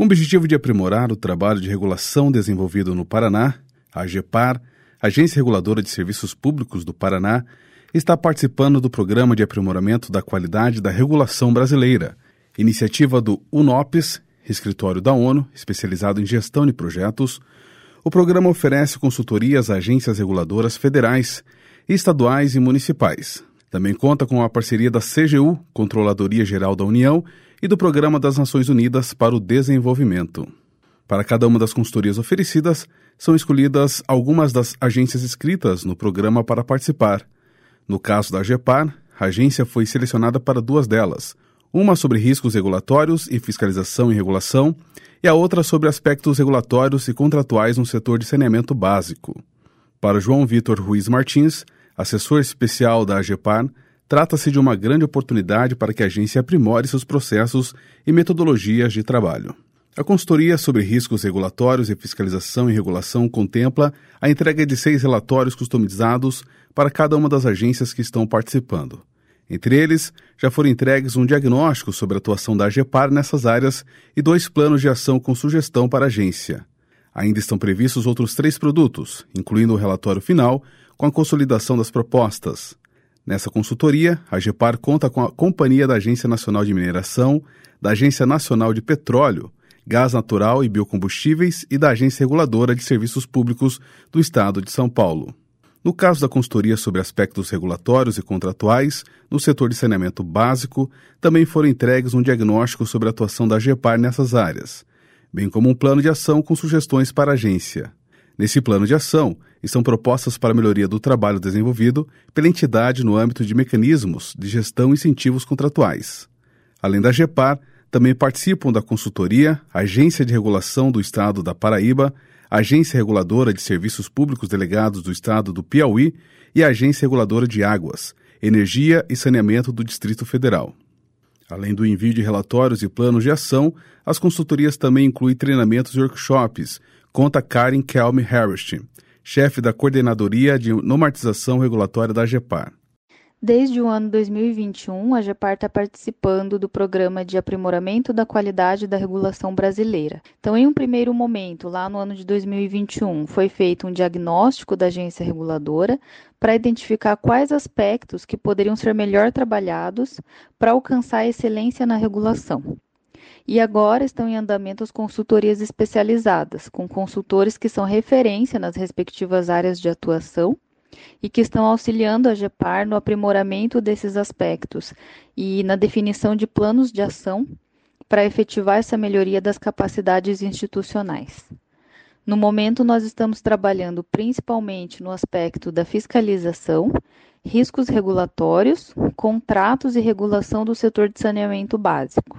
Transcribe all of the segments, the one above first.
Com o objetivo de aprimorar o trabalho de regulação desenvolvido no Paraná, a AGEPAR, Agência Reguladora de Serviços Públicos do Paraná, está participando do Programa de Aprimoramento da Qualidade da Regulação Brasileira, iniciativa do UNOPS, Escritório da ONU, especializado em gestão de projetos. O programa oferece consultorias a agências reguladoras federais, estaduais e municipais. Também conta com a parceria da CGU, Controladoria Geral da União, e do Programa das Nações Unidas para o Desenvolvimento. Para cada uma das consultorias oferecidas, são escolhidas algumas das agências inscritas no programa para participar. No caso da AGEPAR, a agência foi selecionada para duas delas, uma sobre riscos regulatórios e fiscalização e regulação, e a outra sobre aspectos regulatórios e contratuais no setor de saneamento básico. Para João Vitor Ruiz Martins, assessor especial da AGEPAR, trata-se de uma grande oportunidade para que a agência aprimore seus processos e metodologias de trabalho. A consultoria sobre riscos regulatórios e fiscalização e regulação contempla a entrega de 6 relatórios customizados para cada uma das agências que estão participando. Entre eles, já foram entregues um diagnóstico sobre a atuação da AGEPAR nessas áreas e 2 planos de ação com sugestão para a agência. Ainda estão previstos outros 3 produtos, incluindo o relatório final, com a consolidação das propostas. Nessa consultoria, a AGEPAR conta com a Companhia da Agência Nacional de Mineração, da Agência Nacional de Petróleo, Gás Natural e Biocombustíveis e da Agência Reguladora de Serviços Públicos do Estado de São Paulo. No caso da consultoria sobre aspectos regulatórios e contratuais, no setor de saneamento básico, também foram entregues um diagnóstico sobre a atuação da AGEPAR nessas áreas, bem como um plano de ação com sugestões para a agência. Nesse plano de ação, estão propostas para a melhoria do trabalho desenvolvido pela entidade no âmbito de mecanismos de gestão e incentivos contratuais. Além da AGEPAR, também participam da consultoria a Agência de Regulação do Estado da Paraíba, a Agência Reguladora de Serviços Públicos Delegados do Estado do Piauí e a Agência Reguladora de Águas, Energia e Saneamento do Distrito Federal. Além do envio de relatórios e planos de ação, as consultorias também incluem treinamentos e workshops, conta Karen Kelme Harrist, chefe da Coordenadoria de Normatização Regulatória da AGEPAR. Desde o ano 2021, a AGEPAR está participando do Programa de Aprimoramento da Qualidade da Regulação Brasileira. Então, em um primeiro momento, lá no ano de 2021, foi feito um diagnóstico da agência reguladora para identificar quais aspectos que poderiam ser melhor trabalhados para alcançar a excelência na regulação. E agora estão em andamento as consultorias especializadas, com consultores que são referência nas respectivas áreas de atuação e que estão auxiliando a AGEPAR no aprimoramento desses aspectos e na definição de planos de ação para efetivar essa melhoria das capacidades institucionais. No momento, nós estamos trabalhando principalmente no aspecto da fiscalização, riscos regulatórios, contratos e regulação do setor de saneamento básico.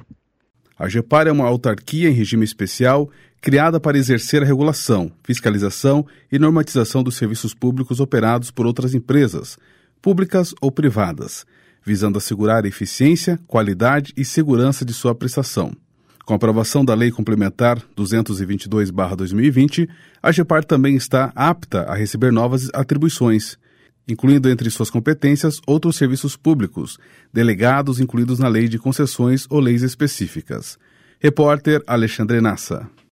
A AGEPAR é uma autarquia em regime especial criada para exercer a regulação, fiscalização e normatização dos serviços públicos operados por outras empresas, públicas ou privadas, visando assegurar a eficiência, qualidade e segurança de sua prestação. Com a aprovação da Lei Complementar 222/2020, a AGEPAR também está apta a receber novas atribuições, incluindo entre suas competências outros serviços públicos, delegados incluídos na Lei de Concessões ou leis específicas. Repórter Alexandre Nassa.